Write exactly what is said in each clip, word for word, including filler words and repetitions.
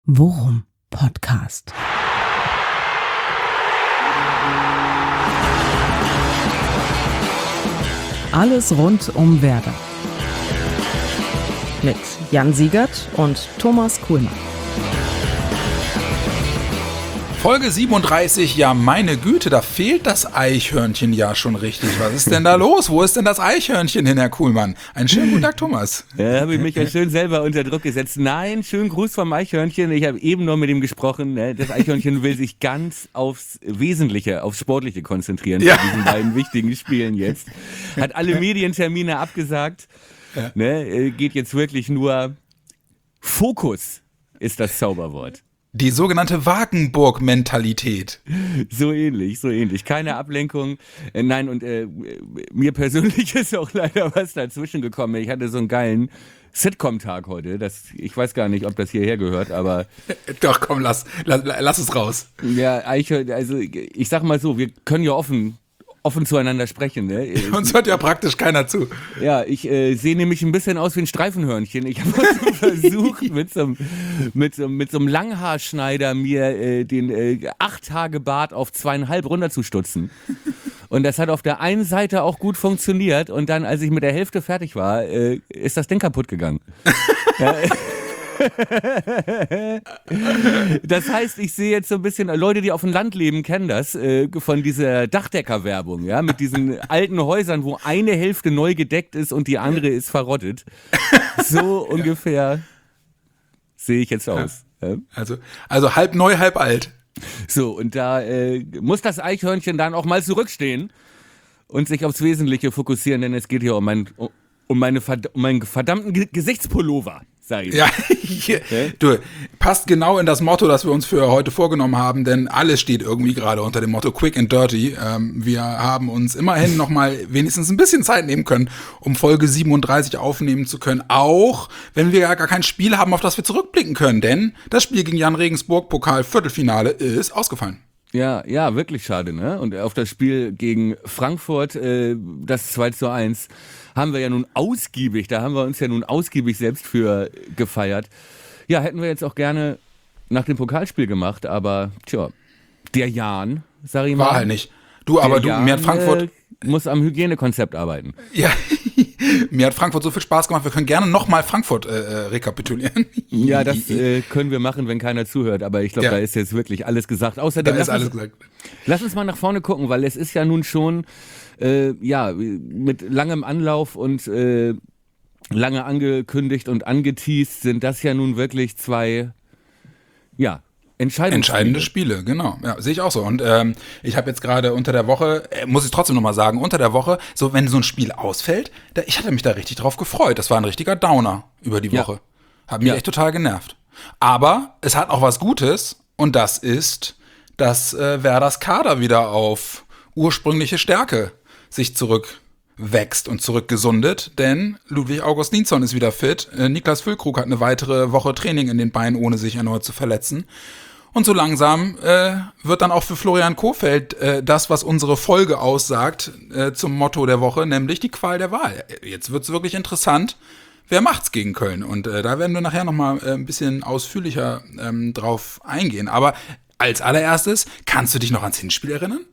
Worum Podcast. Alles rund um Werder. Mit Jan Siegert und Thomas Kuhlmann. Folge siebenunddreißig, ja meine Güte, da fehlt das Eichhörnchen ja schon richtig. Was ist denn da los? Wo ist denn das Eichhörnchen hin, Herr Kuhlmann? Einen schönen guten Tag, Thomas. Ja, habe ich mich ja schön selber unter Druck gesetzt. Nein, schönen Gruß vom Eichhörnchen. Ich habe eben noch mit ihm gesprochen. Das Eichhörnchen will sich ganz aufs Wesentliche, aufs Sportliche konzentrieren ja. bei diesen beiden wichtigen Spielen jetzt. Hat alle Medientermine abgesagt. Ja. Ne, geht jetzt wirklich nur Fokus ist das Zauberwort. Die sogenannte Wagenburg-Mentalität. So ähnlich, so ähnlich. Keine Ablenkung. Äh, nein, und äh, mir persönlich ist auch leider was dazwischen gekommen. Ich hatte so einen geilen Sitcom-Tag heute. Das, ich weiß gar nicht, ob das hierher gehört, aber... Doch, komm, lass, lass, lass es raus. Ja, also ich sag mal so, wir können ja offen... offen zueinander sprechen. Ne? Uns hört ja praktisch keiner zu. Ja, ich äh, sehe nämlich ein bisschen aus wie ein Streifenhörnchen. Ich habe so versucht, mit so, mit, so, mit so einem Langhaarschneider mir äh, den äh, acht Tage Bart auf zweieinhalb runterzustutzen. Und das hat auf der einen Seite auch gut funktioniert. Und dann, als ich mit der Hälfte fertig war, äh, ist das Ding kaputt gegangen. Ja, das heißt, ich sehe jetzt so ein bisschen, Leute, die auf dem Land leben, kennen das, äh, von dieser Dachdecker-Werbung, ja, mit diesen alten Häusern, wo eine Hälfte neu gedeckt ist und die andere ist verrottet. So ungefähr sehe ich jetzt aus. Ja. Also, also halb neu, halb alt. So, und da äh, muss das Eichhörnchen dann auch mal zurückstehen und sich aufs Wesentliche fokussieren, denn es geht hier um, mein, um, meine, um meinen verdammten Ge- Gesichtspullover. Ja, okay. Du, passt genau in das Motto, das wir uns für heute vorgenommen haben, denn alles steht irgendwie gerade unter dem Motto Quick and Dirty. Ähm, wir haben uns immerhin nochmal wenigstens ein bisschen Zeit nehmen können, um Folge siebenunddreißig aufnehmen zu können, auch wenn wir ja gar kein Spiel haben, auf das wir zurückblicken können, denn das Spiel gegen Jan Regensburg, Pokal-Viertelfinale, ist ausgefallen. Ja, ja, wirklich schade, ne? Und auf das Spiel gegen Frankfurt, äh, das zwei zu eins, haben wir ja nun ausgiebig, da haben wir uns ja nun ausgiebig selbst für gefeiert. Ja, hätten wir jetzt auch gerne nach dem Pokalspiel gemacht, aber tja, der Jan, sag ich mal. War halt nicht. Du, aber du, Jan, mir hat Frankfurt... Äh, muss am Hygienekonzept arbeiten. Ja, mir hat Frankfurt so viel Spaß gemacht, wir können gerne nochmal Frankfurt äh, rekapitulieren. Ja, das äh, können wir machen, wenn keiner zuhört, aber ich glaube, ja. Da ist jetzt wirklich alles gesagt. Außerdem, da ist alles uns, gesagt. Lass uns mal nach vorne gucken, weil es ist ja nun schon, äh, ja, mit langem Anlauf und äh, lange angekündigt und angeteast sind das ja nun wirklich zwei, ja, Entscheidende Spiele, genau. Ja, sehe ich auch so. Und ähm, ich habe jetzt gerade unter der Woche, äh, muss ich trotzdem nochmal sagen, unter der Woche, so wenn so ein Spiel ausfällt, da, ich hatte mich da richtig drauf gefreut. Das war ein richtiger Downer über die Woche. Ja. Hat mich ja. echt total genervt. Aber es hat auch was Gutes und das ist, dass äh, Werders Kader wieder auf ursprüngliche Stärke sich zurückwächst und zurückgesundet, denn Ludwig Augustinsson ist wieder fit. Äh, Niklas Füllkrug hat eine weitere Woche Training in den Beinen, ohne sich erneut zu verletzen. Und so langsam äh, wird dann auch für Florian Kohfeldt äh, das, was unsere Folge aussagt, äh, zum Motto der Woche, nämlich die Qual der Wahl. Jetzt wird's wirklich interessant, wer macht's gegen Köln? Und äh, da werden wir nachher nochmal äh, ein bisschen ausführlicher ähm, drauf eingehen. Aber als allererstes, kannst du dich noch ans Hinspiel erinnern?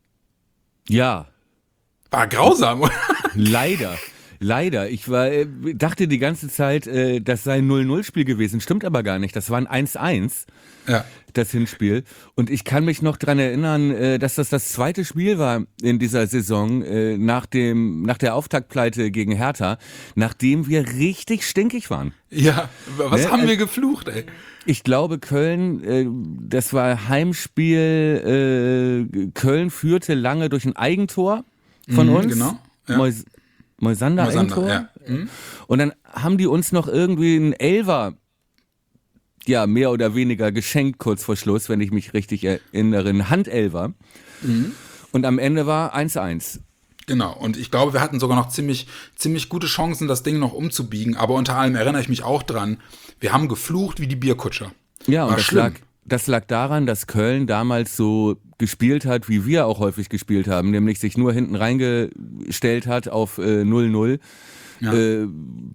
Ja. War grausam, oder? Leider. Leider. Ich war, dachte die ganze Zeit, das sei ein null null Spiel gewesen. Stimmt aber gar nicht. Das war ein eins eins, ja. Das Hinspiel. Und ich kann mich noch dran erinnern, dass das das zweite Spiel war in dieser Saison nach dem, nach der Auftaktpleite gegen Hertha, nachdem wir richtig stinkig waren. Ja, was ne? haben wir geflucht, ey? Ich glaube, Köln, das war Heimspiel, Köln führte lange durch ein Eigentor von mhm, uns. Genau. Ja. Mois- Moisander, Moisander ja. mhm. Und dann haben die uns noch irgendwie einen Elfer, ja, mehr oder weniger geschenkt kurz vor Schluss, wenn ich mich richtig erinnere, einen Handelfer. Mhm. Und am Ende war eins eins. Genau, und ich glaube, wir hatten sogar noch ziemlich, ziemlich gute Chancen, das Ding noch umzubiegen, aber unter allem erinnere ich mich auch dran, wir haben geflucht wie die Bierkutscher. Ja, und war das schlimm. lag, das lag daran, dass Köln damals so gespielt hat, wie wir auch häufig gespielt haben, nämlich sich nur hinten reingestellt hat auf äh, null null. Ja. äh,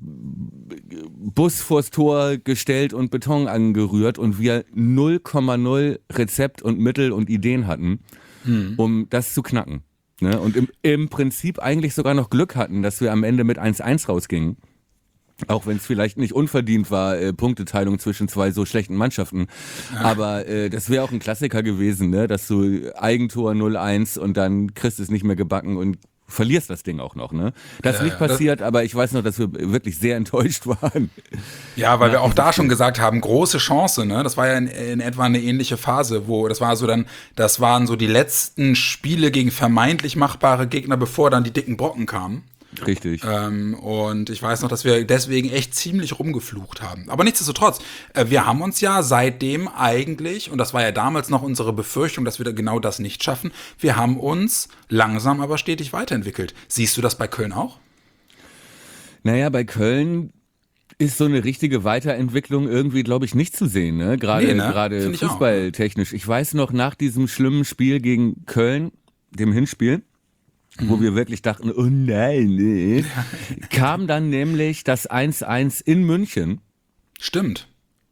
Bus vors Tor gestellt und Beton angerührt und wir null Komma null Rezept und Mittel und Ideen hatten, hm. um das zu knacken. Ne? Und im, im Prinzip eigentlich sogar noch Glück hatten, dass wir am Ende mit eins eins rausgingen. Auch wenn es vielleicht nicht unverdient war, äh, Punkteteilung zwischen zwei so schlechten Mannschaften. Ja. Aber äh, das wäre auch ein Klassiker gewesen, ne? Dass du Eigentor null eins und dann kriegst du es nicht mehr gebacken und verlierst das Ding auch noch. Ne? Das ist äh, nicht passiert, das aber ich weiß noch, dass wir wirklich sehr enttäuscht waren. Ja, weil wir auch da schon gesagt haben, große Chance. Ne? Das war ja in, in etwa eine ähnliche Phase, wo das war so dann, das waren so die letzten Spiele gegen vermeintlich machbare Gegner, bevor dann die dicken Brocken kamen. Richtig. Ähm, und ich weiß noch, dass wir deswegen echt ziemlich rumgeflucht haben. Aber nichtsdestotrotz, äh, wir haben uns ja seitdem eigentlich, und das war ja damals noch unsere Befürchtung, dass wir da genau das nicht schaffen, wir haben uns langsam aber stetig weiterentwickelt. Siehst du das bei Köln auch? Naja, bei Köln ist so eine richtige Weiterentwicklung irgendwie, glaube ich, nicht zu sehen. Ne? Gerade nee, ne? gerade fußballtechnisch. Ich weiß noch, nach diesem schlimmen Spiel gegen Köln, dem Hinspiel, wo wir wirklich dachten, oh nein, nee, kam dann nämlich das eins eins in München. Stimmt.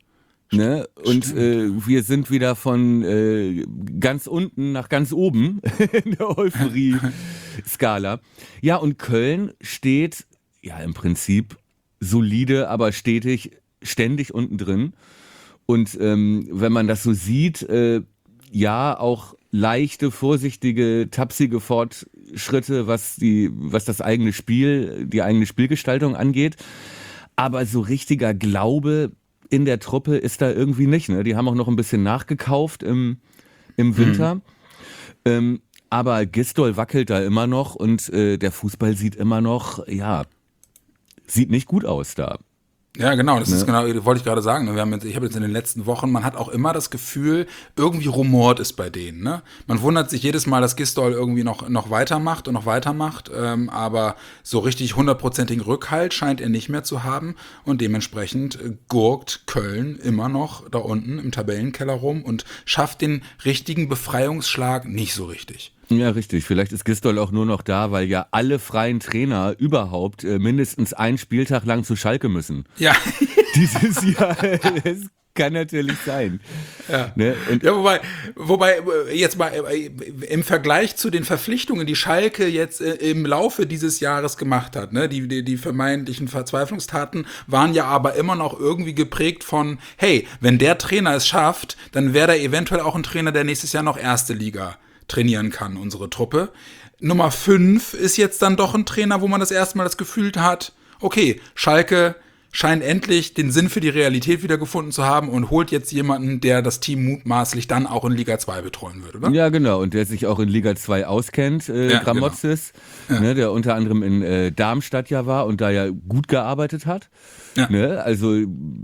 Ne? Und Stimmt. Äh, wir sind wieder von äh, ganz unten nach ganz oben in der Euphorie-Skala. Ja, und Köln steht ja im Prinzip solide, aber stetig, ständig unten drin. Und ähm, wenn man das so sieht, äh, ja, auch leichte, vorsichtige, tapsige Fortschritte, was die, was das eigene Spiel, die eigene Spielgestaltung angeht. Aber so richtiger Glaube in der Truppe ist da irgendwie nicht. Ne? Die haben auch noch ein bisschen nachgekauft im, im Winter. Mhm. Ähm, aber Gistol wackelt da immer noch und äh, der Fußball sieht immer noch, ja, sieht nicht gut aus da. Ja, genau, das ne? ist genau, wollte ich gerade sagen. Wir haben jetzt, ich habe jetzt in den letzten Wochen, man hat auch immer das Gefühl, irgendwie rumort es bei denen. Ne? Man wundert sich jedes Mal, dass Gistol irgendwie noch, noch weitermacht und noch weitermacht, ähm, aber so richtig hundertprozentigen Rückhalt scheint er nicht mehr zu haben und dementsprechend äh, gurkt Köln immer noch da unten im Tabellenkeller rum und schafft den richtigen Befreiungsschlag nicht so richtig. Ja, richtig. Vielleicht ist Gistol auch nur noch da, weil ja alle freien Trainer überhaupt äh, mindestens einen Spieltag lang zu Schalke müssen. Ja. Dieses Jahr, das kann natürlich sein. Ja, ne? Und ja wobei, wobei, jetzt mal im Vergleich zu den Verpflichtungen, die Schalke jetzt im Laufe dieses Jahres gemacht hat, ne, die, die, die vermeintlichen Verzweiflungstaten waren ja aber immer noch irgendwie geprägt von, hey, wenn der Trainer es schafft, dann wäre da eventuell auch ein Trainer, der nächstes Jahr noch erste Liga trainieren kann, unsere Truppe. Nummer fünf ist jetzt dann doch ein Trainer, wo man das erste Mal das Gefühl hat, okay, Schalke scheint endlich den Sinn für die Realität wiedergefunden zu haben und holt jetzt jemanden, der das Team mutmaßlich dann auch in Liga zwei betreuen wird, oder? Ja, genau, und der sich auch in Liga zwei auskennt, äh, ja, Gramotzes, genau. ja. ne, der unter anderem in äh, Darmstadt ja war und da ja gut gearbeitet hat. Ja. Ne, also,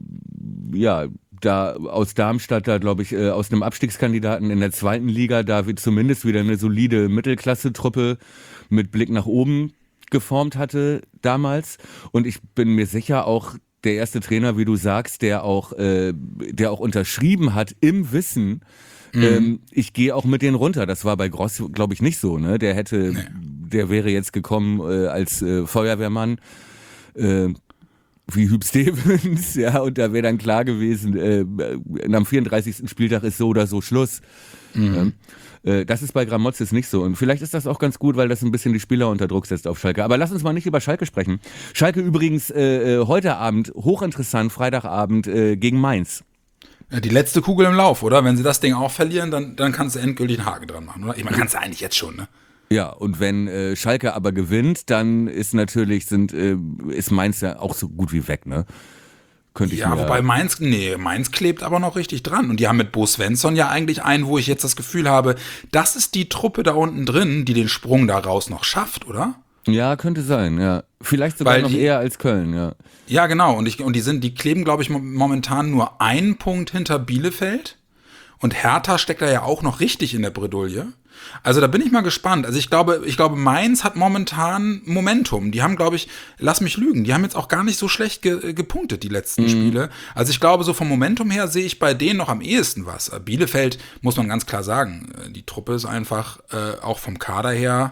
ja, da aus Darmstadt, da glaube ich, äh, aus einem Abstiegskandidaten in der zweiten Liga, da wird zumindest wieder eine solide Mittelklasse-Truppe mit Blick nach oben geformt hatte damals. Und ich bin mir sicher, auch der erste Trainer, wie du sagst, der auch, äh, der auch unterschrieben hat im Wissen, mhm. ähm, ich gehe auch mit denen runter. Das war bei Gross, glaube ich, nicht so. Ne? Der hätte, nee. der wäre jetzt gekommen äh, als äh, Feuerwehrmann, äh, wie Hüb Stevens, ja, und da wäre dann klar gewesen, äh, am vierunddreißigsten Spieltag ist so oder so Schluss. Mhm. Äh, das ist bei Gramotzes nicht so. Und vielleicht ist das auch ganz gut, weil das ein bisschen die Spieler unter Druck setzt auf Schalke. Aber lass uns mal nicht über Schalke sprechen. Schalke übrigens äh, heute Abend, hochinteressant, Freitagabend äh, gegen Mainz. Ja, die letzte Kugel im Lauf, oder? Wenn sie das Ding auch verlieren, dann, dann kannst du endgültig einen Haken dran machen, oder? Ich meine, kannst du eigentlich jetzt schon, ne? Ja, und wenn äh, Schalke aber gewinnt, dann ist natürlich, sind, äh, ist Mainz ja auch so gut wie weg, ne? Könnte ich ja, mir wobei Mainz, nee, Mainz klebt aber noch richtig dran. Und die haben mit Bo Svensson ja eigentlich einen, wo ich jetzt das Gefühl habe, das ist die Truppe da unten drin, die den Sprung da raus noch schafft, oder? Ja, könnte sein, ja. Vielleicht sogar Weil noch die, eher als Köln, ja. Ja, genau. Und, ich, und die sind, die kleben, glaube ich, momentan nur einen Punkt hinter Bielefeld. Und Hertha steckt da ja auch noch richtig in der Bredouille. Also da bin ich mal gespannt. Also ich glaube, ich glaube, Mainz hat momentan Momentum. Die haben, glaube ich, lass mich lügen, die haben jetzt auch gar nicht so schlecht ge- gepunktet, die letzten mhm. Spiele. Also ich glaube, so vom Momentum her sehe ich bei denen noch am ehesten was. Bielefeld, muss man ganz klar sagen, die Truppe ist einfach äh, auch vom Kader her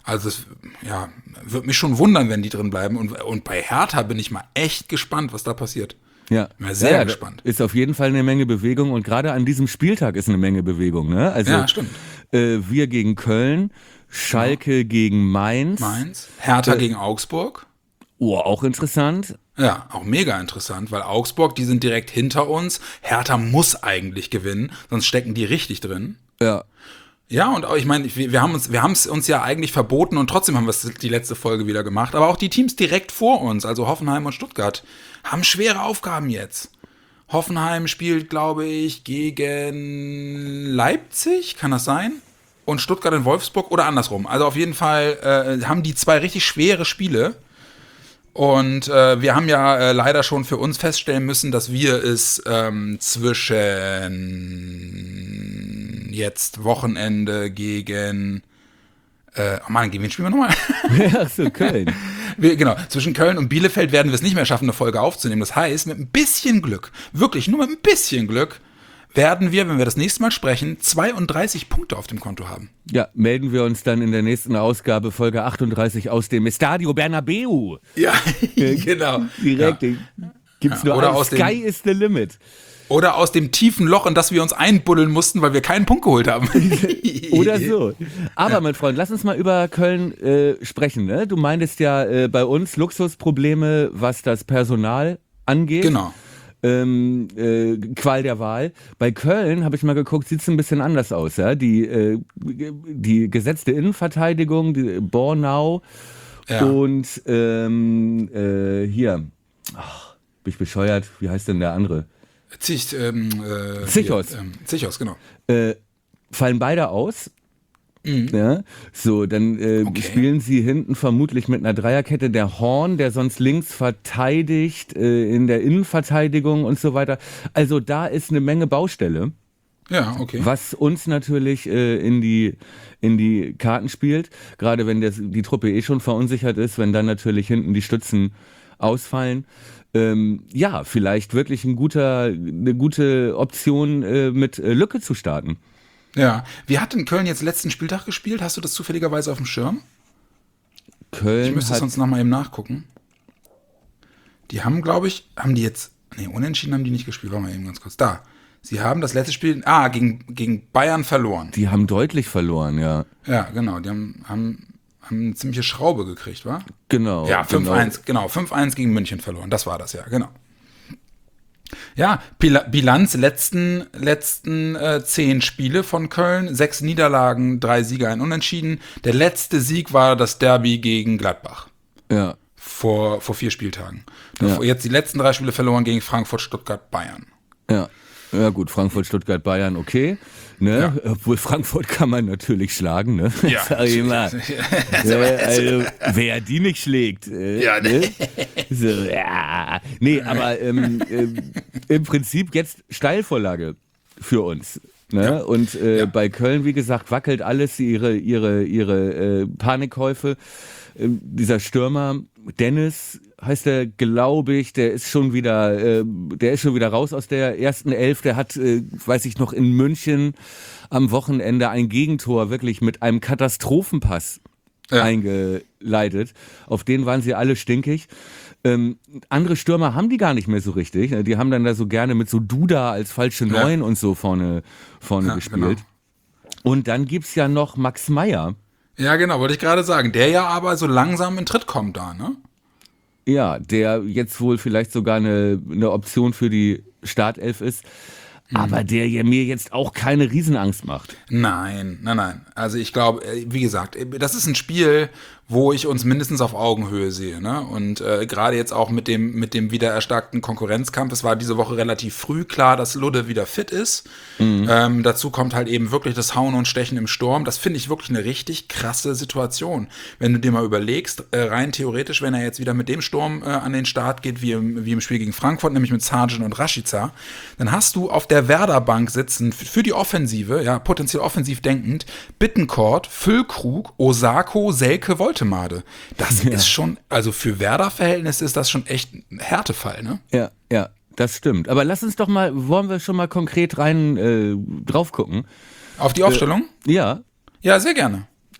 Also es ja, würde mich schon wundern, wenn die drin bleiben. Und, und bei Hertha bin ich mal echt gespannt, was da passiert. Ja, Bin sehr ja, ja, gespannt. Ist auf jeden Fall eine Menge Bewegung und gerade an diesem Spieltag ist eine Menge Bewegung. Ne? Also Ja, stimmt. Äh, wir gegen Köln, Schalke ja. gegen Mainz. Mainz. Hertha äh, gegen Augsburg. Oh, auch interessant. Ja, auch mega interessant, weil Augsburg, die sind direkt hinter uns. Hertha muss eigentlich gewinnen, sonst stecken die richtig drin. Ja. Ja, und auch, ich meine, wir, wir haben uns, wir haben es uns ja eigentlich verboten und trotzdem haben wir es die letzte Folge wieder gemacht. Aber auch die Teams direkt vor uns, also Hoffenheim und Stuttgart, haben schwere Aufgaben jetzt. Hoffenheim spielt, glaube ich, gegen Leipzig, kann das sein? Und Stuttgart in Wolfsburg oder andersrum. Also auf jeden Fall äh, haben die zwei richtig schwere Spiele. Und äh, wir haben ja äh, leider schon für uns feststellen müssen, dass wir es ähm, zwischen jetzt Wochenende gegen äh, oh Mann, gegen wen spielen wir nochmal? Ach so, Köln. Wir, genau, zwischen Köln und Bielefeld werden wir es nicht mehr schaffen, eine Folge aufzunehmen. Das heißt, mit ein bisschen Glück, wirklich nur mit ein bisschen Glück, werden wir, wenn wir das nächste Mal sprechen, zweiunddreißig Punkte auf dem Konto haben. Ja, melden wir uns dann in der nächsten Ausgabe, Folge achtunddreißig, aus dem Estadio Bernabeu. Ja, genau. Direkt, ja. Gibt's Ja, nur oder ein. aus Sky dem, is the limit. Oder aus dem tiefen Loch, in das wir uns einbuddeln mussten, weil wir keinen Punkt geholt haben. Oder so. Aber, ja. mein Freund, lass uns mal über Köln äh, sprechen. Ne? Du meintest ja äh, bei uns Luxusprobleme, was das Personal angeht. Genau. Ähm, äh, Qual der Wahl. Bei Köln, habe ich mal geguckt, sieht es ein bisschen anders aus. Ja? Die, äh, die gesetzte Innenverteidigung, die Bornau ja. und ähm, äh, hier, ach, bin ich bescheuert, wie heißt denn der andere? Zich, ähm, äh, Zichos. Hier, ähm, Zichos, genau. Äh, fallen beide aus. Mhm. Ja, so, dann äh, Okay. spielen sie hinten vermutlich mit einer Dreierkette. Der Horn, der sonst links verteidigt, äh, in der Innenverteidigung und so weiter. Also da ist eine Menge Baustelle, Ja, okay. was uns natürlich äh, in die in die Karten spielt. Gerade wenn der, die Truppe eh schon verunsichert ist, wenn dann natürlich hinten die Stützen ausfallen. Ähm, ja, vielleicht wirklich ein guter, eine gute Option, äh, mit äh, Lücke zu starten. Ja. Wie hat denn Köln jetzt letzten Spieltag gespielt? Hast du das zufälligerweise auf dem Schirm? Köln Ich müsste es hat, sonst nochmal eben nachgucken. Die haben, glaube ich, haben die jetzt, nee, unentschieden haben die nicht gespielt. Warte mal eben ganz kurz. Da. Sie haben das letzte Spiel, ah, gegen, gegen Bayern verloren. die haben deutlich verloren, ja. Ja, genau. Die haben, haben, haben eine ziemliche Schraube gekriegt, wa? Genau. Ja, fünf genau. eins, genau. fünf eins gegen München verloren. Das war das, ja, genau. Ja, Bil- Bilanz letzten, letzten äh, zehn Spiele von Köln. Sechs Niederlagen, drei Siege, ein Unentschieden. Der letzte Sieg war das Derby gegen Gladbach. Ja. Vor, vor vier Spieltagen. Ja. Jetzt die letzten drei Spiele verloren gegen Frankfurt, Stuttgart, Bayern. Ja. Ja gut, Frankfurt, Stuttgart, Bayern, okay. Ne? Ja. Obwohl Frankfurt kann man natürlich schlagen, ne? Ja, Sag ich mal. äh, also, wer die nicht schlägt. Äh, Ja, ne? So, ja. Nee, aber ähm, äh, im Prinzip jetzt Steilvorlage für uns. Ne? Ja. Und äh, Ja. bei Köln, wie gesagt, wackelt alles, ihre, ihre, ihre äh, Panikkäufe. Ähm, dieser Stürmer, Dennis heißt der, glaube ich, der ist schon wieder, äh, der ist schon wieder raus aus der ersten Elf. Der hat, äh, weiß ich noch, in München am Wochenende ein Gegentor wirklich mit einem Katastrophenpass Ja. eingeleitet. Auf den waren sie alle stinkig. Ähm, andere Stürmer haben die gar nicht mehr so richtig. Die haben dann da so gerne mit so Duda als falsche Ja. Neun und so vorne, vorne Ja, gespielt. genau. Und dann gibt's ja noch Max Meyer. Ja, genau, wollte ich gerade sagen. Der ja aber so langsam in Tritt kommt da, ne? Ja, der jetzt wohl vielleicht sogar eine, eine Option für die Startelf ist, aber der ja mir jetzt auch keine Riesenangst macht. Nein, nein, nein. Also ich glaube, äh, wie gesagt, äh, das ist ein Spiel, wo ich uns mindestens auf Augenhöhe sehe, ne? Und äh, gerade jetzt auch mit dem mit dem wieder erstarkten Konkurrenzkampf. Es war diese Woche relativ früh klar, dass Ludde wieder fit ist. Mhm. Ähm, dazu kommt halt eben wirklich das Hauen und Stechen im Sturm. Das finde ich wirklich eine richtig krasse Situation. Wenn du dir mal überlegst, äh, rein theoretisch, wenn er jetzt wieder mit dem Sturm äh, an den Start geht, wie im, wie im Spiel gegen Frankfurt, nämlich mit Sargent und Rashica, dann hast du auf der Werder-Bank sitzen für die Offensive, ja, potenziell offensiv denkend, Bittencourt, Füllkrug, Osako, Selke, Woltemade. Das Ja. ist schon, also für Werder-Verhältnisse ist das schon echt ein Härtefall, ne? Ja, ja, das stimmt. Aber lass uns doch mal, wollen wir schon mal konkret rein äh, drauf gucken? Auf die Aufstellung? Ja, Ja, sehr gerne.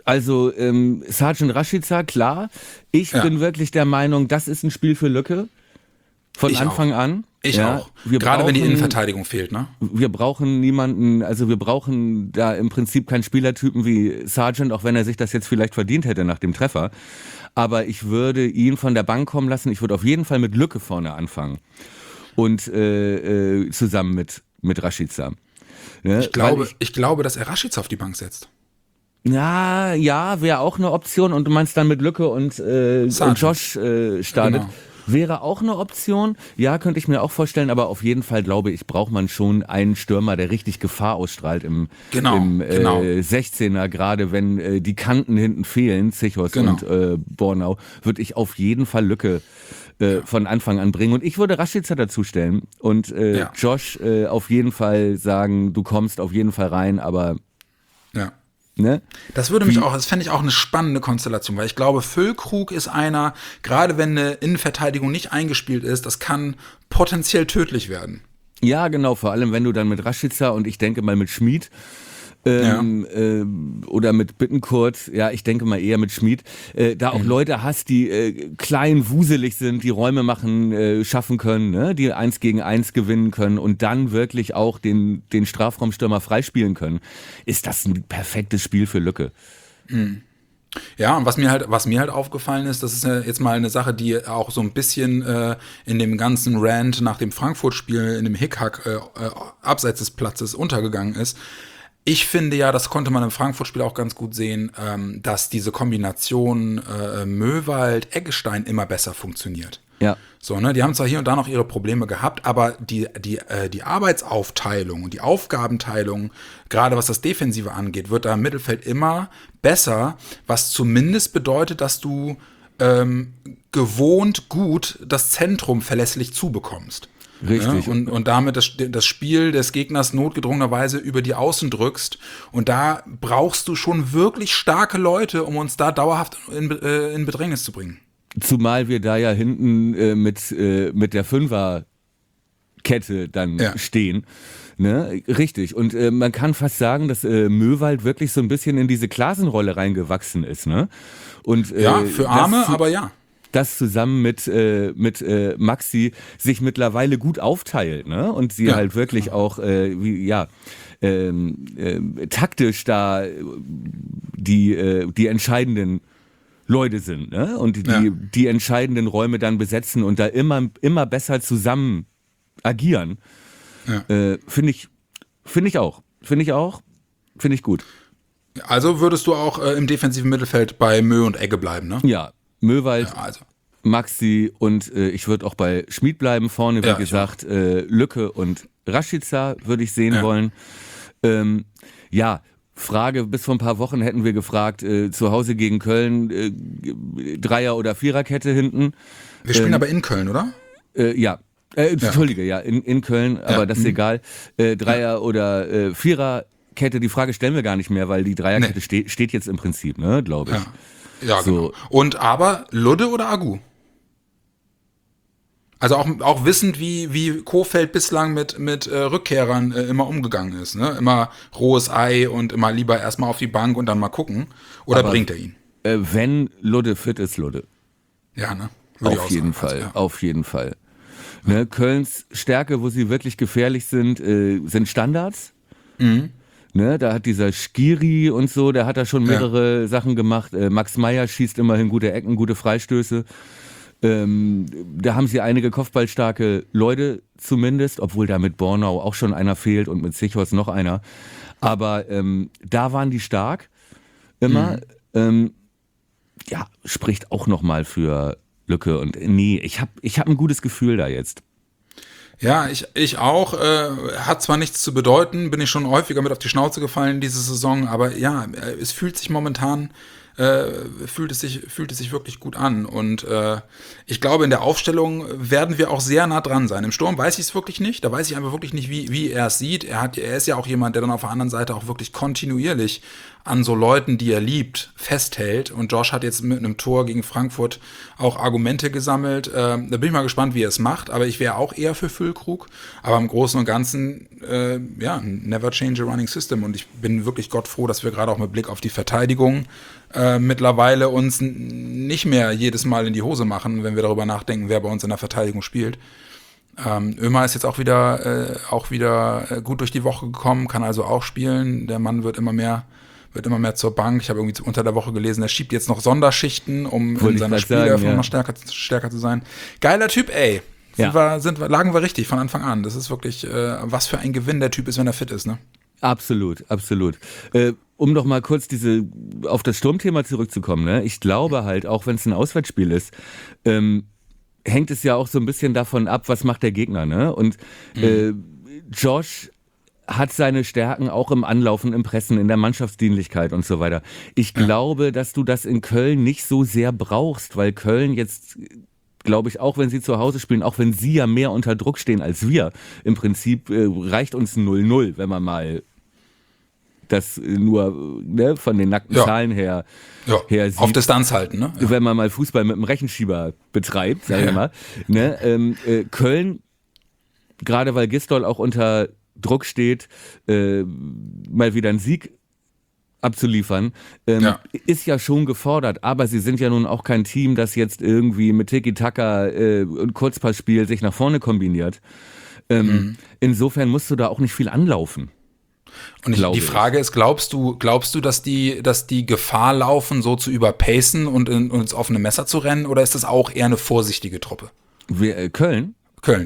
Also ähm, Sergeant Rashica, klar. Ich Ja. bin wirklich der Meinung, das ist ein Spiel für Lücke. Von Ich Anfang auch. an. Ich ja, auch. Wir Gerade wenn die brauchen- Innenverteidigung fehlt, ne? Wir brauchen niemanden, also wir brauchen da im Prinzip keinen Spielertypen wie Sargent, auch wenn er sich das jetzt vielleicht verdient hätte nach dem Treffer. Aber ich würde ihn von der Bank kommen lassen. Ich würde auf jeden Fall mit Lücke vorne anfangen. Und äh, äh, zusammen mit, mit Rashica. Ne? Ich glaube, Weil ich, ich glaube, dass er Rashica auf die Bank setzt. Ja, ja, wäre auch eine Option. Und du meinst dann mit Lücke und, äh, und Sargent. Josh äh, startet. Genau. Wäre auch eine Option. Ja, könnte ich mir auch vorstellen. Aber auf jeden Fall, glaube ich, braucht man schon einen Stürmer, der richtig Gefahr ausstrahlt im, Genau, im äh, genau. sechzehner. Gerade wenn äh, die Kanten hinten fehlen, Zichos Genau. und äh, Bornau, würde ich auf jeden Fall Lücke äh, von Anfang an bringen. Und ich würde Rashica dazustellen. Und äh, Ja. Josh äh, auf jeden Fall sagen, du kommst auf jeden Fall rein. Aber, Ja. ne? Das würde mich auch, das fände ich auch eine spannende Konstellation, weil ich glaube, Füllkrug ist einer, gerade wenn eine Innenverteidigung nicht eingespielt ist, das kann potenziell tödlich werden. Ja, genau, vor allem wenn du dann mit Rashica und ich denke mal mit Schmid ähm, äh, oder mit Bittencourt, ja, ich denke mal eher mit Schmid, äh, da auch Mhm. Leute hast, die äh, klein, wuselig sind, die Räume machen, äh, schaffen können, ne? Die eins gegen eins gewinnen können und dann wirklich auch den, den Strafraumstürmer freispielen können, ist das ein perfektes Spiel für Lücke. Ja, und was mir halt, was mir halt aufgefallen ist, das ist ja jetzt mal eine Sache, die auch so ein bisschen äh, in dem ganzen Rant nach dem Frankfurt-Spiel, in dem Hickhack äh, äh, abseits des Platzes untergegangen ist. Ich finde ja, das konnte man im Frankfurt-Spiel auch ganz gut sehen, ähm, dass diese Kombination äh, Möwald-Eggestein immer besser funktioniert. Ja. So, ne, die haben zwar hier und da noch ihre Probleme gehabt, aber die, die, äh, die Arbeitsaufteilung und die Aufgabenteilung, gerade was das Defensive angeht, wird da im Mittelfeld immer besser, was zumindest bedeutet, dass du ähm, gewohnt gut das Zentrum verlässlich zubekommst. Richtig. Ja, und, und damit das, das Spiel des Gegners notgedrungenerweise über die Außen drückst. Und da brauchst du schon wirklich starke Leute, um uns da dauerhaft in, äh, in Bedrängnis zu bringen. Zumal wir da ja hinten äh, mit, äh, mit der Fünferkette dann Ja. stehen. Ne? Richtig. Und äh, man kann fast sagen, dass äh, Möwald wirklich so ein bisschen in diese Klasenrolle reingewachsen ist. Ne? Und, äh, Ja, für das Arme, zu- aber ja. das zusammen mit, äh, mit äh, Maxi sich mittlerweile gut aufteilt, ne? Und sie Ja, halt wirklich auch, äh, wie, ja, ähm, äh, taktisch da äh, die, äh, die entscheidenden Leute sind, ne? Und die, Ja. die entscheidenden Räume dann besetzen und da immer, immer besser zusammen agieren. Ja. Äh, finde ich, finde ich auch. Finde ich auch. Finde ich gut. Also würdest du auch äh, im defensiven Mittelfeld bei Mö und Egge bleiben, ne? Ja. Möwald, Ja, also. Maxi und äh, ich würde auch bei Schmid bleiben vorne, wie Ja, ich gesagt, äh, Lücke und Rashica würde ich sehen Ja. wollen. Ähm, ja, Frage, bis vor ein paar Wochen hätten wir gefragt, äh, zu Hause gegen Köln, äh, Dreier- oder Viererkette hinten. Wir spielen Ähm, aber in Köln, oder? Äh, ja, äh, Entschuldige, ja, in, in Köln, aber Ja, das ist mhm. egal. Äh, Dreier- oder äh, Viererkette, die Frage stellen wir gar nicht mehr, weil die Dreierkette Nee. ste steht jetzt im Prinzip, ne, glaube ich. Ja. Ja, So. genau. Und aber Ludde oder Agu? Also auch, auch wissend, wie, wie Kohfeldt bislang mit, mit äh, Rückkehrern äh, immer umgegangen ist. Ne? Immer rohes Ei und immer lieber erstmal auf die Bank und dann mal gucken. Oder Aber- bringt er ihn? Äh, wenn Ludde fit ist, Ludde. Ja, ne? Würde ich Auf auch jeden sagen. Fall, Also, ja. auf jeden Fall. Ne, Kölns Stärke, wo sie wirklich gefährlich sind, äh, sind Standards. Mhm. Ne, da hat dieser Skiri und so, der hat da schon mehrere Sachen gemacht. Äh, Max Meyer schießt immerhin gute Ecken, gute Freistöße. Ähm, da haben sie einige kopfballstarke Leute zumindest, obwohl da mit Bornau auch schon einer fehlt und mit Sichos noch einer. Aber ähm, da waren die stark immer. Ähm, ja, spricht auch nochmal für Lücke. Und nee, ich habe ich hab ein gutes Gefühl da jetzt. Ja, ich, ich auch. Äh, hat zwar nichts zu bedeuten, bin ich schon häufiger mit auf die Schnauze gefallen diese Saison, aber ja, äh, es fühlt sich momentan äh, fühlt es sich, fühlt es sich wirklich gut an. Und äh, ich glaube, in der Aufstellung werden wir auch sehr nah dran sein. Im Sturm weiß ich es wirklich nicht. Da weiß ich einfach wirklich nicht, wie, wie er es sieht. Er hat, er ist ja auch jemand, der dann auf der anderen Seite auch wirklich kontinuierlich an so Leuten, die er liebt, festhält. Und Josh hat jetzt mit einem Tor gegen Frankfurt auch Argumente gesammelt. Ähm, da bin ich mal gespannt, wie er es macht. Aber ich wäre auch eher für Füllkrug. Aber im Großen und Ganzen, äh, ja, never change a running system. Und ich bin wirklich gottfroh, dass wir gerade auch mit Blick auf die Verteidigung äh, mittlerweile uns n- nicht mehr jedes Mal in die Hose machen, wenn wir darüber nachdenken, wer bei uns in der Verteidigung spielt. Ähm, Ömer ist jetzt auch wieder, äh, auch wieder äh, gut durch die Woche gekommen, kann also auch spielen. Der Mann wird immer mehr wird immer mehr zur Bank. Ich habe irgendwie unter der Woche gelesen, er schiebt jetzt noch Sonderschichten, um Wollte in seiner Spieleröffnung ja. noch stärker, stärker zu sein. Geiler Typ, ey. Sind Ja. wir, sind wir, lagen wir richtig von Anfang an. Das ist wirklich, äh, was für ein Gewinn der Typ ist, wenn er fit ist, ne? Absolut, absolut. Äh, um noch mal kurz diese auf das Sturmthema zurückzukommen, ne? Ich glaube halt, auch wenn es ein Auswärtsspiel ist, ähm, hängt es ja auch so ein bisschen davon ab, was macht der Gegner, ne? Und mhm. äh, Josh hat seine Stärken auch im Anlaufen, im Pressen, in der Mannschaftsdienlichkeit und so weiter. Ich ja. glaube, dass du das in Köln nicht so sehr brauchst, weil Köln jetzt, glaube ich, auch wenn sie zu Hause spielen, auch wenn sie ja mehr unter Druck stehen als wir, im Prinzip äh, reicht uns ein null null, wenn man mal das nur ne, von den nackten ja. Zahlen her, ja. her sieht. Auf Distanz halten, ne? Ja. Wenn man mal Fußball mit einem Rechenschieber betreibt, sagen wir ja. mal. Ne, ähm, äh, Köln, gerade weil Gisdol auch unter Druck steht, äh, mal wieder einen Sieg abzuliefern, ähm, ja. ist ja schon gefordert, aber sie sind ja nun auch kein Team, das jetzt irgendwie mit Tiki-Taka äh, und Kurzpassspiel sich nach vorne kombiniert. Ähm, mhm. Insofern musst du da auch nicht viel anlaufen. Und ich, die Frage ist, glaubst du, glaubst du, dass die, dass die Gefahr laufen, so zu überpacen und, in, und ins offene Messer zu rennen, oder ist das auch eher eine vorsichtige Truppe? Wir, äh, Köln? Köln.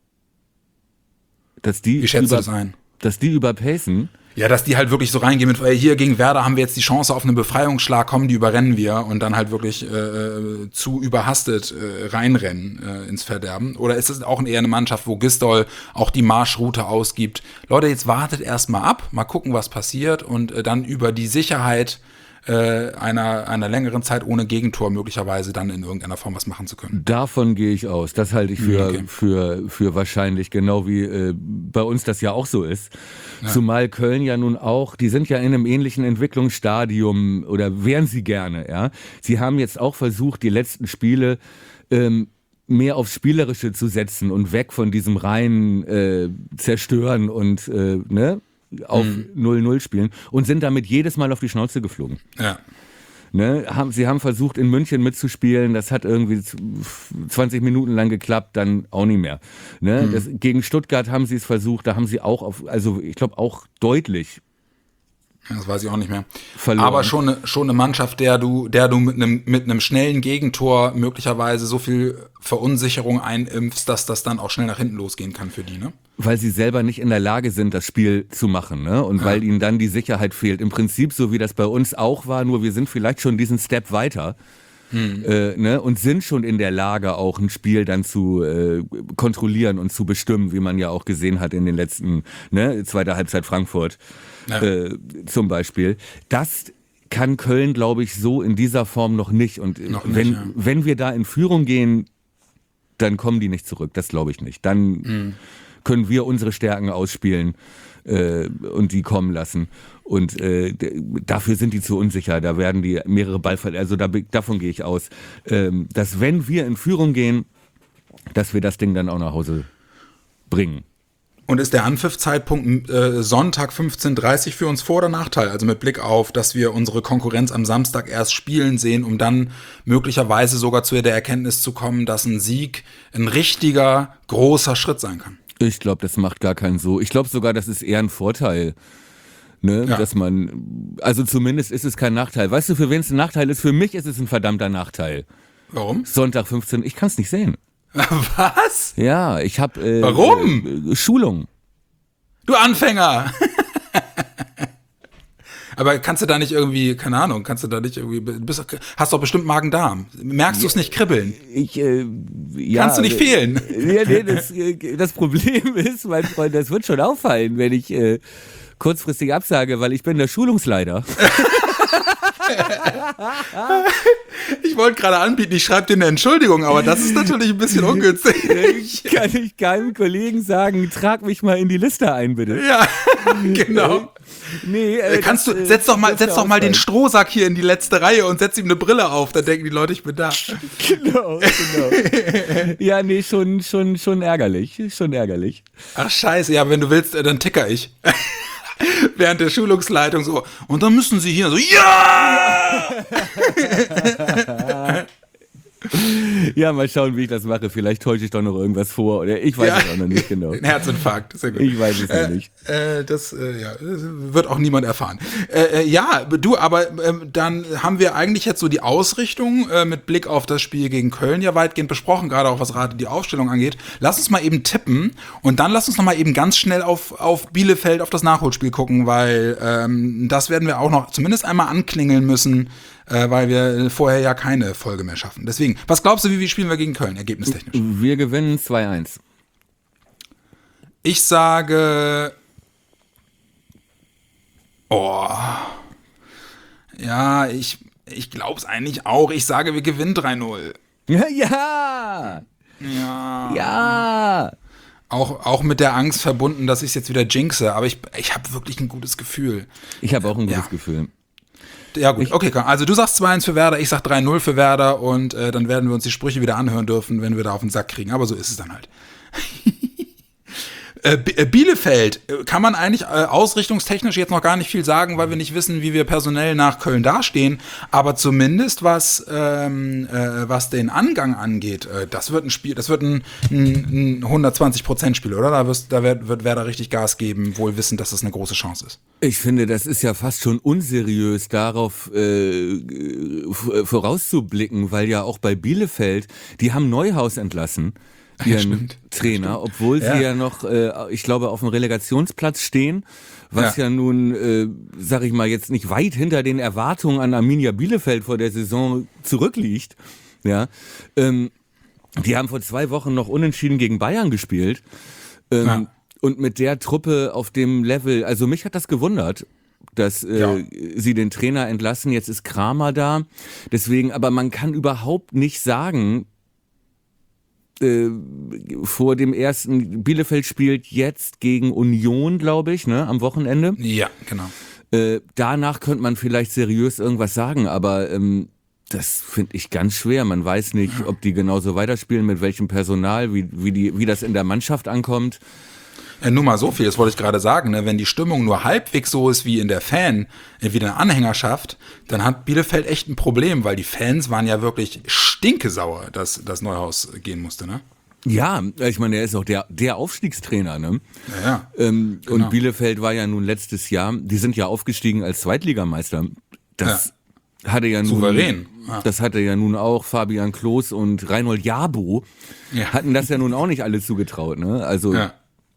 Dass die Wie schätzt über, du das ein? Dass die überpacen? Ja, dass die halt wirklich so reingehen mit, hier gegen Werder haben wir jetzt die Chance auf einen Befreiungsschlag, kommen, die überrennen wir und dann halt wirklich äh, zu überhastet äh, reinrennen äh, ins Verderben. Oder ist es auch eher eine Mannschaft, wo Gisdol auch die Marschroute ausgibt? Leute, jetzt wartet erst mal ab, mal gucken, was passiert und äh, dann über die Sicherheit äh, einer, einer längeren Zeit ohne Gegentor möglicherweise dann in irgendeiner Form was machen zu können. Davon gehe ich aus. Das halte ich für, okay. für, für wahrscheinlich, genau wie äh, bei uns das ja auch so ist. Ja. Zumal Köln ja nun auch, die sind ja in einem ähnlichen Entwicklungsstadium oder wären sie gerne, ja. Sie haben jetzt auch versucht, die letzten Spiele ähm, mehr aufs Spielerische zu setzen und weg von diesem reinen äh, Zerstören und äh, ne, auf null null spielen und sind damit jedes Mal auf die Schnauze geflogen. Ja. Ne, haben, sie haben versucht, in München mitzuspielen, das hat irgendwie zwanzig Minuten lang geklappt, dann auch nicht mehr. Ne, mhm. das, gegen Stuttgart haben sie es versucht, da haben sie auch, auf, also ich glaube auch deutlich Das weiß ich auch nicht mehr. verloren. Aber schon eine, schon eine Mannschaft, der du, der du mit einem, mit einem schnellen Gegentor möglicherweise so viel Verunsicherung einimpfst, dass das dann auch schnell nach hinten losgehen kann für die, ne? Weil sie selber nicht in der Lage sind, das Spiel zu machen, ne? Und ja. weil ihnen dann die Sicherheit fehlt. Im Prinzip so, wie das bei uns auch war, nur wir sind vielleicht schon diesen Step weiter. Hm. Äh, ne? Und sind schon in der Lage, auch ein Spiel dann zu äh, kontrollieren und zu bestimmen, wie man ja auch gesehen hat in den letzten, ne, zweiter Halbzeit Frankfurt ja. äh, zum Beispiel. Das kann Köln, glaube ich, so in dieser Form noch nicht. Und noch nicht, wenn, ja. wenn wir da in Führung gehen, dann kommen die nicht zurück. Das glaube ich nicht. Dann hm. können wir unsere Stärken ausspielen äh, und die kommen lassen. Und äh, d- dafür sind die zu unsicher. Da werden die mehrere Ballverluste, also da, davon gehe ich aus, ähm, dass wenn wir in Führung gehen, dass wir das Ding dann auch nach Hause bringen. Und ist der Anpfiffzeitpunkt äh, Sonntag fünfzehn Uhr dreißig für uns Vor- oder Nachteil? Also mit Blick auf, dass wir unsere Konkurrenz am Samstag erst spielen sehen, um dann möglicherweise sogar zu der Erkenntnis zu kommen, dass ein Sieg ein richtiger, großer Schritt sein kann. Ich glaube, das macht gar keinen so. Ich glaube sogar, das ist eher ein Vorteil. Ne, ja. dass man, also zumindest ist es kein Nachteil. Weißt du, für wen es ein Nachteil ist? Für mich ist es ein verdammter Nachteil. Warum? Sonntag fünfzehn, ich kann es nicht sehen. Was? Ja, ich habe äh, Warum? Äh, Schulung. Du Anfänger! Aber kannst du da nicht irgendwie, keine Ahnung, kannst du da nicht irgendwie, bist, hast doch bestimmt Magen-Darm. Merkst du es nicht kribbeln? Ich, äh, ja, Kannst du nicht fehlen? Ja, nee, das, das Problem ist, mein Freund, das wird schon auffallen, wenn ich äh, kurzfristig absage, weil ich bin der Schulungsleiter. Ich wollte gerade anbieten, ich schreibe dir eine Entschuldigung, aber das ist natürlich ein bisschen ungünstig. Kann ich keinem Kollegen sagen, trag mich mal in die Liste ein, bitte. Ja, genau. Nee, äh, Kannst das, du, setz doch mal, das setz doch mal den Strohsack hier in die letzte Reihe und setz ihm eine Brille auf, dann denken die Leute, ich bin da. Genau, genau. Ja, nee, schon, schon, schon ärgerlich, schon ärgerlich. Ach scheiße, ja, wenn du willst, äh, dann ticker ich. Während der Schulungsleitung so, und dann müssen sie hier so, ja! Ja, mal schauen, wie ich das mache. Vielleicht täusche ich doch noch irgendwas vor. Oder ich weiß Ja. es auch noch nicht genau. Ein Herzinfarkt, sehr gut. Ich weiß es noch äh, nicht. Äh, das äh, ja, wird auch niemand erfahren. Äh, äh, ja, du, aber äh, dann haben wir eigentlich jetzt so die Ausrichtung äh, mit Blick auf das Spiel gegen Köln ja weitgehend besprochen, gerade auch was gerade die Aufstellung angeht. Lass uns mal eben tippen und dann lass uns noch mal eben ganz schnell auf, auf Bielefeld, auf das Nachholspiel gucken, weil ähm, das werden wir auch noch zumindest einmal anklingeln müssen, äh, weil wir vorher ja keine Folge mehr schaffen. Deswegen, was glaubst du, wie, wie spielen wir gegen Köln, ergebnistechnisch? Wir gewinnen zwei eins. Ich sage. Oh. Ja, ich, ich glaube es eigentlich auch. Ich sage, wir gewinnen drei null. Ja, ja, Ja. ja. Auch, auch mit der Angst verbunden, dass ich es jetzt wieder jinxe. Aber ich, ich habe wirklich ein gutes Gefühl. Ich habe auch ein gutes Ja. Gefühl. Ja gut, okay, komm. Also du sagst zwei eins für Werder, ich sag drei null für Werder und äh, dann werden wir uns die Sprüche wieder anhören dürfen, wenn wir da auf den Sack kriegen. Aber so ist es dann halt. äh, B- äh, Bielefeld, äh, kann man eigentlich äh, ausrichtungstechnisch jetzt noch gar nicht viel sagen, weil wir nicht wissen, wie wir personell nach Köln dastehen. Aber zumindest was, ähm, äh, was den Angang angeht, äh, das wird ein Spiel, das wird ein, ein, ein hundertzwanzig Prozent Spiel, oder? Da, wirst, da wird, wird Werder richtig Gas geben, wohl wissend, dass das eine große Chance ist. Ich finde, das ist ja fast schon unseriös, darauf äh, v- vorauszublicken, weil ja auch bei Bielefeld, die haben Neuhaus entlassen, ihren stimmt. Trainer, obwohl Ja. sie ja noch, äh, ich glaube, auf dem Relegationsplatz stehen, was ja, Ja. ja nun, äh, sag ich mal, jetzt nicht weit hinter den Erwartungen an Arminia Bielefeld vor der Saison zurückliegt. Ja, ähm, die haben vor zwei Wochen noch unentschieden gegen Bayern gespielt. Ähm, Ja. Und mit der Truppe auf dem Level, also mich hat das gewundert, dass äh, Ja. sie den Trainer entlassen. Jetzt ist Kramer da. Deswegen, aber man kann überhaupt nicht sagen, äh, vor dem ersten, Bielefeld spielt jetzt gegen Union, glaube ich, ne, am Wochenende. Ja, genau. Äh, danach könnte man vielleicht seriös irgendwas sagen, aber ähm, das finde ich ganz schwer. Man weiß nicht, ob die genauso weiterspielen, mit welchem Personal, wie, wie, die, wie das in der Mannschaft ankommt. Ja, nur mal so viel, das wollte ich gerade sagen, ne? Wenn die Stimmung nur halbwegs so ist wie in der Fan, äh, wie in der Anhängerschaft, dann hat Bielefeld echt ein Problem, weil die Fans waren ja wirklich stinkesauer, dass das Neuhaus gehen musste, ne? Ja, ich meine, er ist auch der, der Aufstiegstrainer, ne? Ja, ja. Ähm, Genau. Und Bielefeld war ja nun letztes Jahr, die sind ja aufgestiegen als Zweitligameister. Das hatte ja nun, Souverän, ja. Das hatte ja nun auch Fabian Klos und Reinhold Jabo, Ja. hatten das ja nun auch nicht alle zugetraut, ne? Also, Ja.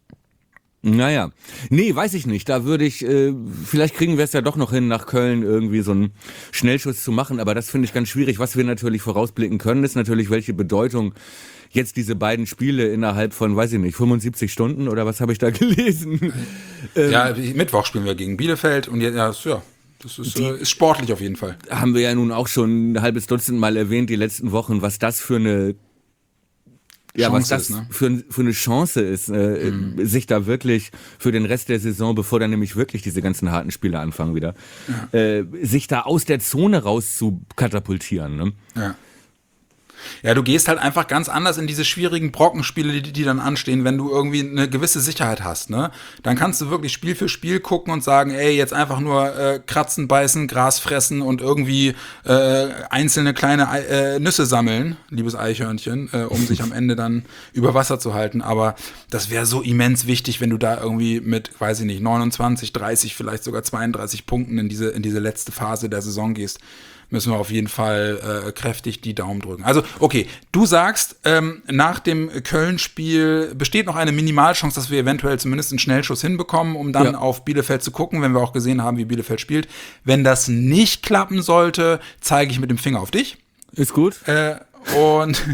naja. Nee, weiß ich nicht. Da würde ich, äh, vielleicht kriegen wir es ja doch noch hin, nach Köln irgendwie so einen Schnellschuss zu machen, aber das finde ich ganz schwierig. Was wir natürlich vorausblicken können, ist natürlich, welche Bedeutung jetzt diese beiden Spiele innerhalb von, weiß ich nicht, fünfundsiebzig Stunden oder was habe ich da gelesen? Ja, Mittwoch spielen wir gegen Bielefeld und ja, das, ja, das ist, äh, ist sportlich auf jeden Fall. Haben wir ja nun auch schon ein halbes Dutzend Mal erwähnt, die letzten Wochen, was das für eine ja, Chance was das ist, ne? für, für eine Chance ist, äh, Mhm. sich da wirklich für den Rest der Saison, bevor dann nämlich wirklich diese ganzen harten Spiele anfangen wieder, Ja. äh, sich da aus der Zone raus zu katapultieren. Ne? Ja. Ja, du gehst halt einfach ganz anders in diese schwierigen Brockenspiele, die, die dann anstehen, wenn du irgendwie eine gewisse Sicherheit hast, ne? Dann kannst du wirklich Spiel für Spiel gucken und sagen, ey, jetzt einfach nur äh, kratzen, beißen, Gras fressen und irgendwie äh, einzelne kleine äh, Nüsse sammeln, liebes Eichhörnchen, äh, um sich am Ende dann über Wasser zu halten. Aber das wäre so immens wichtig, wenn du da irgendwie mit, weiß ich nicht, neunundzwanzig, dreißig, vielleicht sogar zweiunddreißig Punkten in diese, in diese letzte Phase der Saison gehst. Müssen wir auf jeden Fall äh, kräftig die Daumen drücken. Also, okay, du sagst, ähm, nach dem Köln-Spiel besteht noch eine Minimalchance, dass wir eventuell zumindest einen Schnellschuss hinbekommen, um dann Ja. auf Bielefeld zu gucken, wenn wir auch gesehen haben, wie Bielefeld spielt. Wenn das nicht klappen sollte, zeige ich mit dem Finger auf dich. Ist gut. Äh, und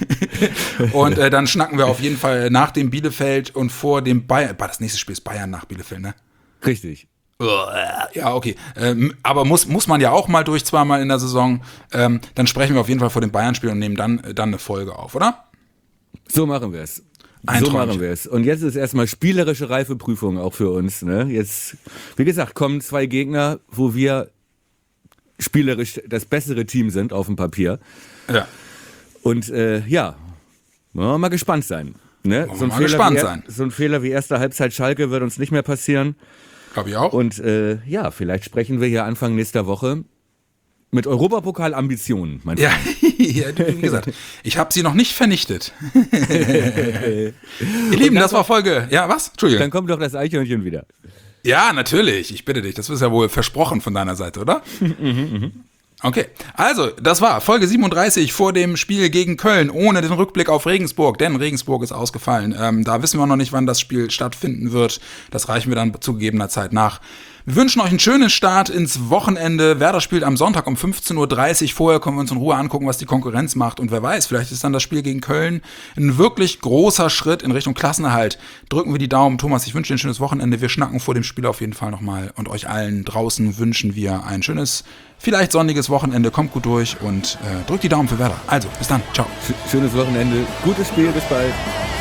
und äh, dann schnacken wir auf jeden Fall nach dem Bielefeld und vor dem Bayern. Das nächste Spiel ist Bayern nach Bielefeld, ne? Richtig. Ja, okay. Ähm, aber muss, muss man ja auch mal durch, zweimal in der Saison. Ähm, dann sprechen wir auf jeden Fall vor dem Bayern-Spiel und nehmen dann, dann eine Folge auf, oder? So machen wir es. Ein so Träumchen. machen wir es. Und jetzt ist erstmal spielerische Reifeprüfung auch für uns. Ne? Jetzt, wie gesagt, kommen zwei Gegner, wo wir spielerisch das bessere Team sind auf dem Papier. Ja. Und äh, ja, wollen wir mal gespannt sein. Ne? Wollen So, ein wir mal Fehler gespannt wie, sein. so ein Fehler wie erste Halbzeit Schalke wird uns nicht mehr passieren. Glaube ich auch. Und äh, ja, vielleicht sprechen wir hier Anfang nächster Woche mit Europapokal-Ambitionen, mein Ja, Freund. ja, wie gesagt, ich habe sie noch nicht vernichtet. Ihr Lieben, das war Folge. Ja, was? Entschuldigung. Dann kommt doch das Eichhörnchen wieder. Ja, natürlich. Ich bitte dich. Das ist ja wohl versprochen von deiner Seite, oder? Okay, also das war Folge siebenunddreißig vor dem Spiel gegen Köln ohne den Rückblick auf Regensburg, denn Regensburg ist ausgefallen. Ähm, da wissen wir noch nicht, wann das Spiel stattfinden wird. Das reichen wir dann zu gegebener Zeit nach. Wir wünschen euch einen schönen Start ins Wochenende. Werder spielt am Sonntag um fünfzehn Uhr dreißig. Vorher können wir uns in Ruhe angucken, was die Konkurrenz macht. Und wer weiß, vielleicht ist dann das Spiel gegen Köln ein wirklich großer Schritt in Richtung Klassenerhalt. Drücken wir die Daumen. Thomas, ich wünsche dir ein schönes Wochenende. Wir schnacken vor dem Spiel auf jeden Fall nochmal. Und euch allen draußen wünschen wir ein schönes, vielleicht sonniges Wochenende. Kommt gut durch und äh, drückt die Daumen für Werder. Also, bis dann. Ciao. Schönes Wochenende, gutes Spiel, bis bald.